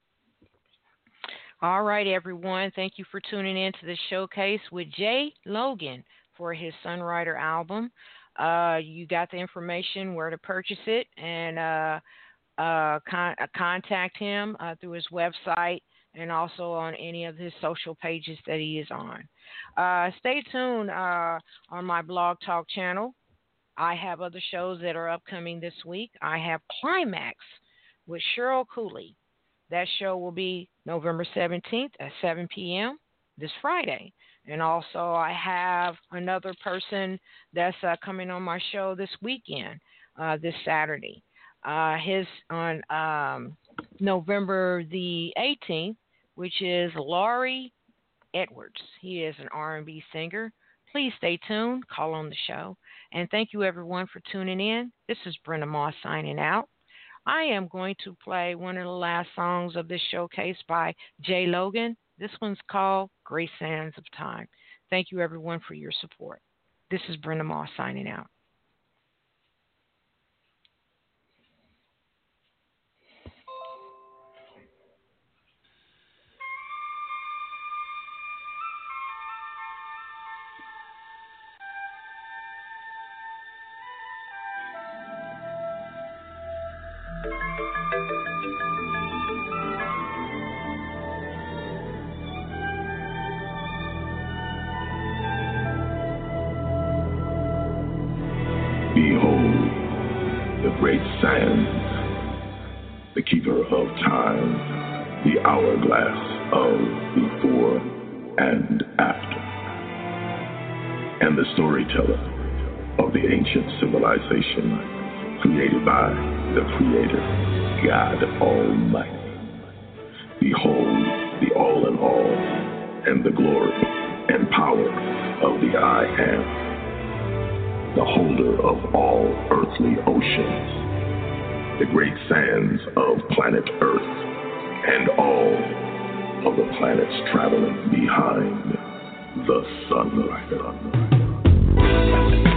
All right, everyone. Thank you for tuning in to the showcase with Jay Logan for his Sunrider album. Uh, you got the information where to purchase it and uh, uh, con- uh, contact him uh, through his website and also on any of his social pages that he is on. Uh, stay tuned uh, on my Blog Talk channel. I have other shows that are upcoming this week. I have Climax with Cheryl Cooley. That show will be November seventeenth at seven p.m. this Friday. And also, I have another person that's uh, coming on my show this weekend, uh, this Saturday. Uh, his on um, November the eighteenth, which is Laurie Edwards. He is an R and B singer. Please stay tuned. Call on the show. And thank you, everyone, for tuning in. This is Brenda Moss signing out. I am going to play one of the last songs of this showcase by Jay Logan. This one's called Great Sands of Time. Thank you, everyone, for your support. This is Brenda Moss signing out. Behold, the great sands, the keeper of time, the hourglass of before and after, and the storyteller of the ancient civilization created by the Creator, God Almighty. Behold, the all in all, and the glory and power of the I Am, the holder of all earthly oceans, the great sands of planet Earth, and all of the planets traveling behind the sun.